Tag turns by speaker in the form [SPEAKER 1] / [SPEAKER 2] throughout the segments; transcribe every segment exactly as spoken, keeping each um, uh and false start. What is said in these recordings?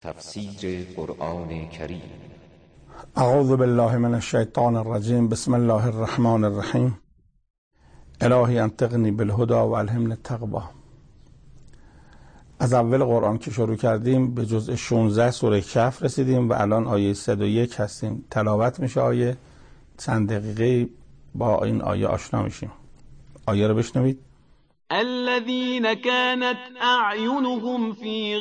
[SPEAKER 1] تفسیر قرآن کریم.
[SPEAKER 2] اعوذ بالله من الشیطان الرجیم. بسم الله الرحمن الرحیم. الهی انطقنی بالهدى و الهمنی التقوی. از اول قرآن که شروع کردیم به جزء شانزده سوره کهف رسیدیم و الان آیه صد و یک هستیم. تلاوت میشه آیه، چند دقیقه با این آیه آشنا میشیم. آیه رو بشنوید.
[SPEAKER 3] الذين كانت أعينهم في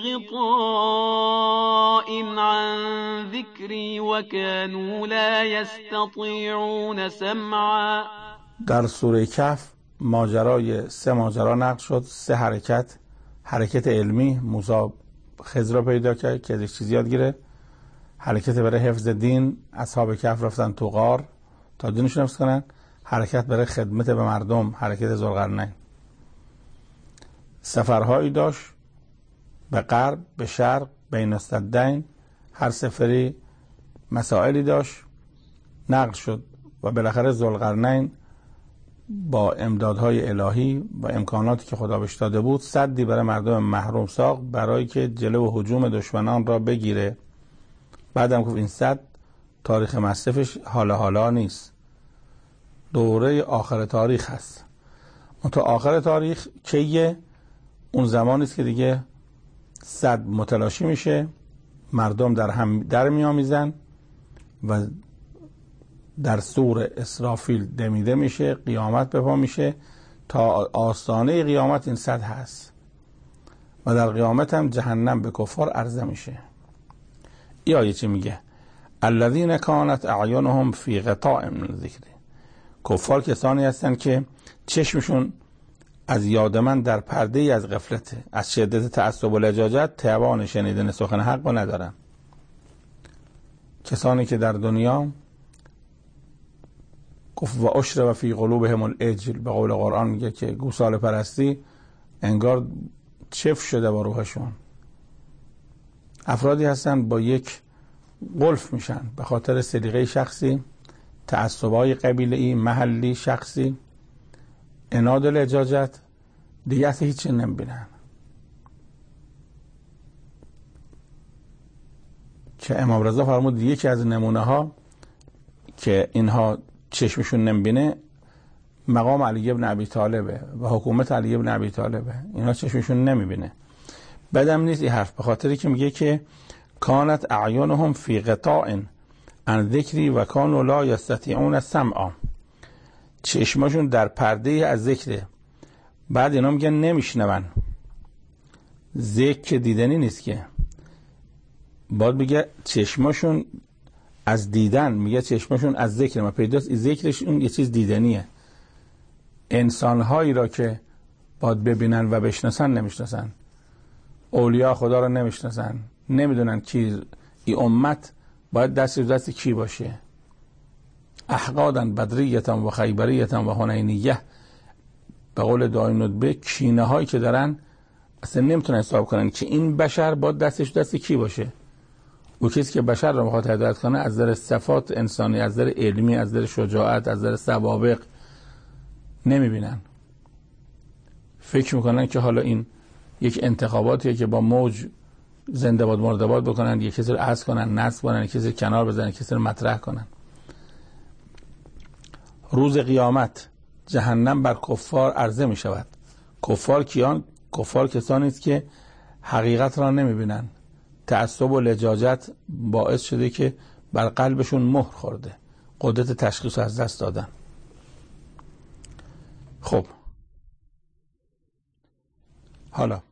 [SPEAKER 3] غطاء عن ذكري وكانوا لا يستطيعون سمعا.
[SPEAKER 2] در سوره کهف ماجرای سه ماجرا نقل شد، سه حرکت. حرکت علمی، موسی خضر را پیدا کرد که ازش چیزی یاد گیره. حرکت برای حفظ دین، اصحاب کهف رفتن تو غار تا دینشون حفظ کنن. حرکت برای خدمت به مردم، حرکت ذوالقرنین. سفرهایی داشت به غرب، به شرق، بین السدین. هر سفری مسائلی داشت، نقل شد و بالاخره ذوالقرنین با امدادهای الهی و امکاناتی که خدا بهش داده بود سدی برای مردم محروم ساخت برای که جلو هجوم دشمنان را بگیره. بعدم گفت این سد تاریخ مصرفش حالا حالا نیست، دوره آخر تاریخ هست. اون تا آخر تاریخ کیه؟ اون زمانی است که دیگه سد متلاشی میشه، مردم در هم در میامیزن و در سور اسرافیل دمیده میشه، قیامت بپا میشه. تا آستانه قیامت این سد هست و در قیامت هم جهنم به کفار عرضه میشه. این آیه چی میگه؟ الذین کانت اعینهم فی غطاء من ذکری. کفار کسانی هستن که چشمشون از یاد من در پرده ای از غفلته، از شدت تعصب و لجاجت توان شنیدن سخن حق رو ندارن. کسانی که در دنیا گفت و اشرب فی قلوبهم العجل، به قول قرآن میگه که گوساله پرستی انگار چف شده با روحشون. افرادی هستن با یک قلف میشن به خاطر سلیقه شخصی، تعصبای قبیله‌ای، محلی، شخصی، عناد و لجاجت، دیگه اصلا هیچی نمیبینن. که امام رضا فرمود یکی از نمونه ها که اینها چشمشون نمیبینه مقام علی ابن ابی طالبه و حکومت علی ابن ابی طالبه. اینا چشمشون نمیبینه. بدم نیست این حرف، به خاطری که میگه که کانت اعینهم فی غطاء عن ذکری و کانوا لا یستطیعون سمعا. چشماشون در پرده از ذکره. بعد اینا میگن نمیشنون. ذکر دیدنی نیست که، باید بگه چشماشون از دیدن، میگه چشماشون از ذکر. ما پیداست ذکرش اون یه چیز دیدنیه. انسانهایی را که باید ببینن و بشناسن نمیشناسن. اولیاء خدا را نمیشناسن، نمیدونن کی ای امت باید دست دست کی باشه. احقادا بدریتا و خیبریتا و حنینیه، به قول داعی ندبه کینه هایی که دارن اصلا نمیتونن حساب کنن که این بشر باید دستش دست کی باشه. او کسی که بشر را میخواد هدایت کنه از نظر صفات انسانی، از نظر علمی، از نظر شجاعت، از نظر سوابق نمیبینن. فکر میکنن که حالا این یک انتخاباتیه که با موج زنده باد مرده باد بکنن، یک کسی رو عزل کنن، نصب کنن، یک کسی رو کنار بزنن، یک کسی رو مطرح کنن. روز قیامت جهنم بر کفار عرضه می شود. کفار کیان؟ کفار کسانی است که حقیقت را نمی بینن. تعصب و لجاجت باعث شده که بر قلبشون مهر خورده، قدرت تشخیص از دست دادن. خب حالا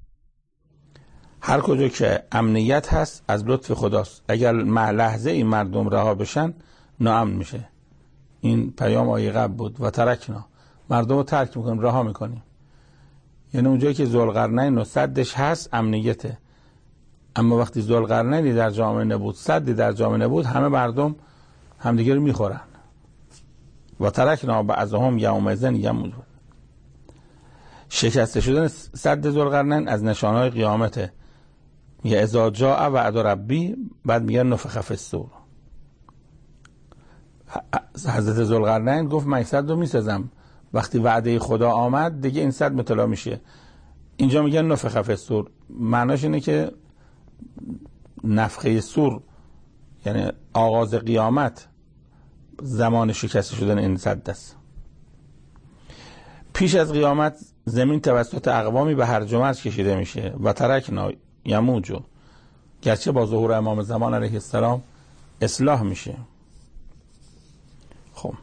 [SPEAKER 2] هر کجا که امنیت هست از لطف خداست. اگر لحظه این مردم رها بشن ناامن میشه. این پیام آیه قبل بود و ترکنا، مردم رو ترک میکنیم، رها میکنیم. یعنی اونجایی که ذوالقرنین و سدش هست امنیته. اما وقتی ذوالقرنینی در جامعه نبود، سدی در جامعه نبود، همه مردم همدیگه رو میخورن. و ترکنا بعضهم یومئذ یموتون. شکسته شدن سد ذوالقرنین از نشانهای قیامته. میگه اذا جاء وعد ربی، بعد میگه نفخ فی الصور. حضرت ذوالقرنین گفت من سد رو میسازم، وقتی وعده خدا آمد دیگه این سد مطلع میشه. اینجا میگن نفخ فی الصور، معناش اینه که نفخه صور یعنی آغاز قیامت زمان شکست شدن این سد است. پیش از قیامت زمین توسط اقوامی به هرج و مرج کشیده میشه و ترکنا یموجو، گرچه با ظهور امام زمان علیه السلام اصلاح میشه. خب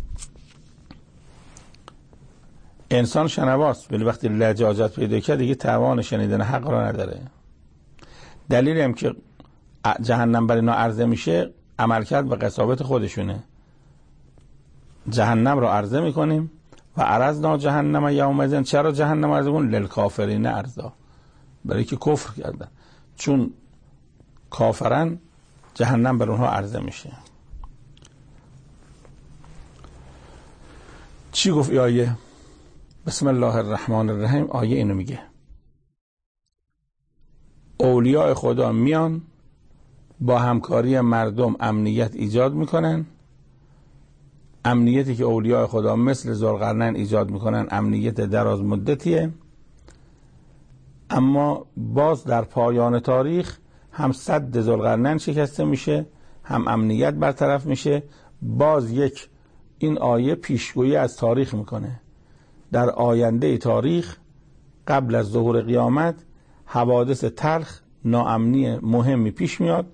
[SPEAKER 2] انسان شنواست، ولی وقتی لجاجت پیدا کرد دیگه توان شنیدن حق را نداره. دلیلی هم که جهنم برای اینا عرضه میشه عملکرد و قساوت خودشونه. جهنم رو عرضه میکنیم و عرضنا جهنم یومئذ، چرا جهنم عرضه کنیم؟ للکافرین عرضا، برای که کفر کردن، چون کافرن جهنم بر اونها عرضه میشه. چی گفت ای آیه؟ بسم الله الرحمن الرحیم. آیه اینو میگه اولیاء خدا میان با همکاری مردم امنیت ایجاد میکنن. امنیتی که اولیاء خدا مثل ذوالقرنین ایجاد میکنن امنیت دراز مدتیه، اما باز در پایان تاریخ هم سد ذوالقرنین شکسته میشه، هم امنیت برطرف میشه. باز یک این آیه پیشگویی از تاریخ میکنه. در آینده تاریخ قبل از ظهور قیامت حوادث تلخ ناامنی مهمی پیش میاد.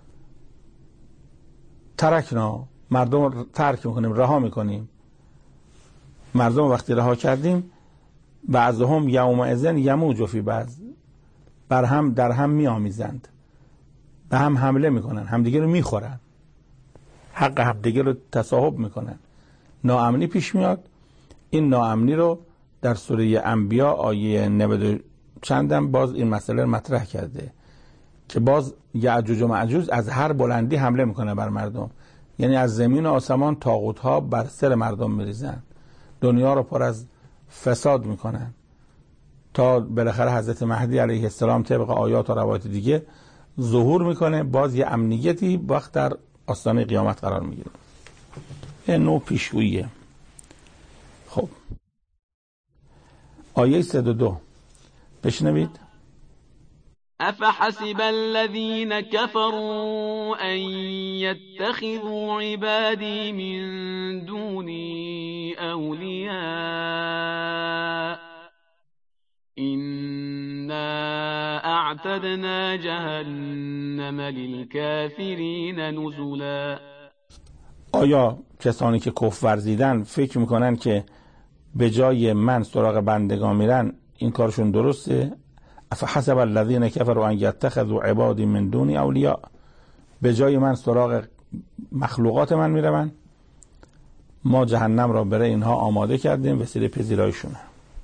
[SPEAKER 2] ترکنا، مردم رو ترک میکنیم، رها میکنیم. مردم وقتی رها کردیم بعضهم یومئذ یموج فی بعض، بر هم در هم میآمیزند، به هم حمله میکنن، همدیگه رو میخورن، حق همدیگه رو تصاحب میکنن. ناامنی پیش میاد. این ناامنی رو در سوره انبیا آیه نود چندم باز این مسئله رو مطرح کرده که باز یعجوج و معجوج از هر بلندی حمله میکنه بر مردم، یعنی از زمین و آسمان طاغوت ها بر سر مردم میریزن، دنیا رو پر از فساد میکنن تا بالاخره حضرت مهدی علیه السلام طبق آیات و روایت دیگه ظهور میکنه. باز یه امنیتی وقت در آستانه قیامت قرار میگیره. این نوع پیشگوییه. خب آیه صد و دو بشنوید.
[SPEAKER 3] افحسب الذين كفروا ان يتخذوا عبادي من دوني اولياء إنا اعتدنا جهنم للكافرين نزلا.
[SPEAKER 2] آیا کسانی که کفر ورزیدن فکر میکنن که به جای من سراغ بندگان میرن این کارشون درسته؟ افحسب الذین کفروا ان یتخذوا عبادی من دونی اولیاء، به جای من سراغ مخلوقات من میرن؟ ما جهنم را برای اینها آماده کردیم، وسیله پذیرایشونه.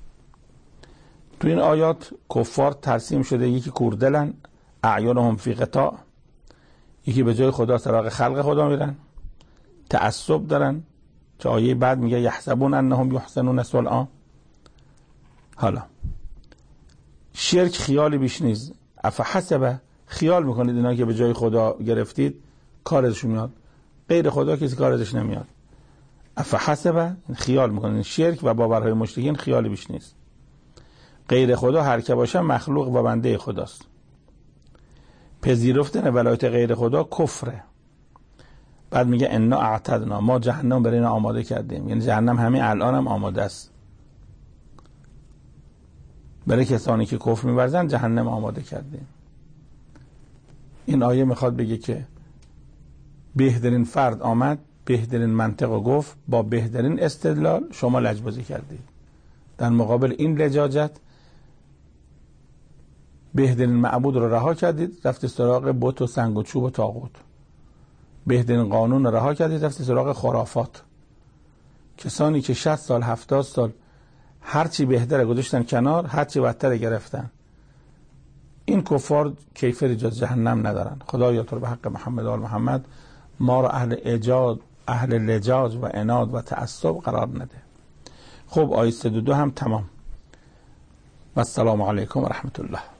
[SPEAKER 2] تو این آیات کفار ترسیم شده، یکی کوردلن اعیانهم فی غطاء، یکی به جای خدا سراغ خلق خدا میرن، تعصب دارن که آیه بعد میگه یحسبون انهم یحسنون صنعا. حالا شرک خیالی بیش نیست. افحسب، خیال میکنید اینا که به جای خدا گرفتید کارشون میاد، غیر خدا کسی کارش نمیاد. افحسب خیال میکنید. شرک و باورهای مشرکین خیالی بیش نیست. غیر خدا هر که باشه مخلوق و بنده خداست. پذیرفتن ولایت غیر خدا کفره. بعد میگه انا اعتدنا، ما جهنم برای اینا آماده کردیم، یعنی جهنم همین الان هم آماده است برای کسانی که کفر می‌ورزن، جهنم آماده کردیم. این آیه میخواد بگه که بهترین فرد آمد، بهترین منطق رو گفت، با بهترین استدلال شما لجبازی کردید. در مقابل این لجاجت بهترین معبود رو رها کردید، رفتید سراغ بت و سنگ و چوب و طاغوت. بهترین قانون رو رها کردید، رفتید سراغ خرافات. کسانی که شصت سال هفتاد سال هرچی بهتره گذاشتن کنار، هرچی بدتره گرفتن. این کفار کیفر جز جهنم ندارن. خدایا تو رو به حق محمد و آل محمد ما رو اهل اجاد، اهل لجاج و عناد و تعصب قرار نده. خب آیه صد و دو هم تمام. و السلام علیکم و رحمت الله.